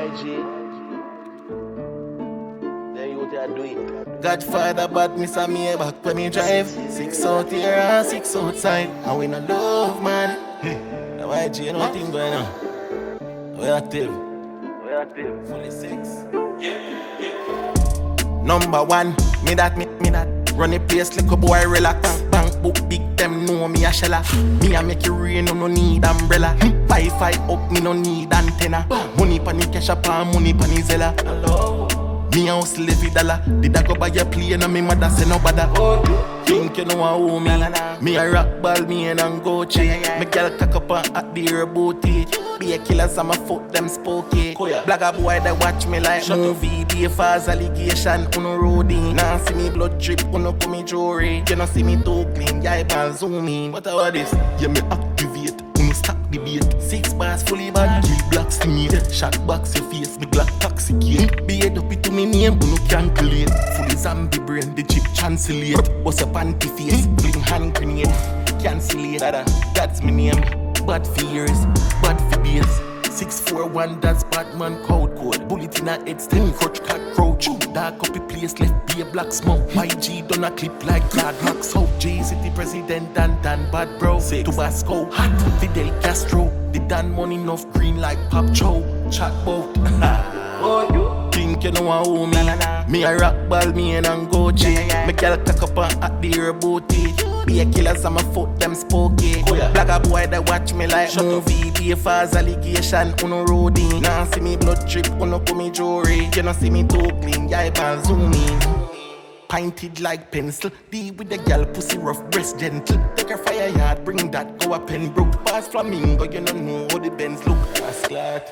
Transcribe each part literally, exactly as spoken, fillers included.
Y G. Then you tell do it. Godfather bad miss a me back when me drive. Six out here and six outside. And we no love man. Now Y G, you know what thing going on? We active. We active. Fully six. Number one, me that, me, me that. Run the place like a boy relax. Bank book big, them know me a shella. Me a make it rain, no no need umbrella. Wi-Fi up, me no need antenna. Money pan the cash up and money pan the Zella. Hello. Me a hustle every dollar. Did I go buy a plane and me mother say no bother. Think you know how me. Me a rock ball, me and I'm go check. Me girl cock up and at the airboat. Be a killers on my foot, them spooky. Blagger boy that watch me like movie. Be a false allegation, uno roadie. Now see me blood drip, uno put me jewelry. You know see me too clean, yeah, I can zoom in. What about this? Yeah, me activate, uno stop debate. Six bars fully bad, kill black snake. Shot box your face, me black toxicate. Be a dopey to me name, uno calculate. Fully zombie brain, the chip translate. What's a panty face, fling hand grenade. Cancellate, that's my name. Bad fears, bad for days. six four one, that's Batman code code. Bullet in a head, stem crutch, cockroach. Dark copy place, left be a black smoke. Y G done a clip like Yard Max out. J City president and Dan bad bro. Six. Tabasco, hot, Fidel Castro. The Dan money enough green like Pop Cho. Chat bout. Oh, you think you know how me. Me a rock ball, me and I'm go check. Me girl cock up and at the airboat. Be a killers on my foot, them spooky. Blagger boy that watch me like Shut movie. Be a false allegation, uno roadie. Now see me blood drip, uno put me jewelry. You know see me too clean, yeah, I can zoom in. Pinted like pencil, D with the gal pussy rough, breast gentle. Take her fire yard, bring that, go up and broke. Pass flamingo, you don't know how the Benz look. That's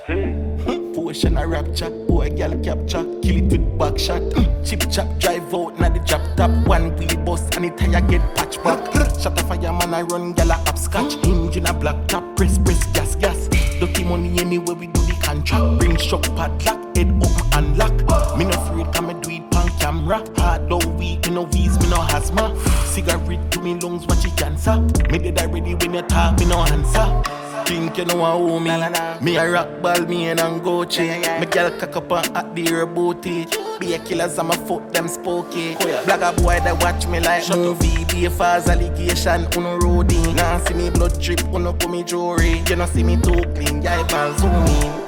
glad. Potion a rapture, boy gal capture. Kill it with back shot. Chip chop, drive out, now the drop top. One wheel bust and the tire get patch back. Shut a fire man, I run gal a upscotch. Engine a black top, press, press, gas, gas. Dirty money anywhere we do the contract. Bring shock padlock, head open and lock. Me no afraid, come and do it pan camera. Hard down weak, me no wheeze, me no asthma. Cigarette to me lungs, watch it cancer. Me dead already when you talk, me no answer. Think you know how me. Me a rock ball, me and I'm go check. Me girl cock up and at the airboat. Be a killers on my foot, them spooky. Blagger boy that watch me like movie. Be a false allegation, uno roadie. Now see me blood drip, uno put me jewelry. You know see me too clean, yeah, I can zoom in.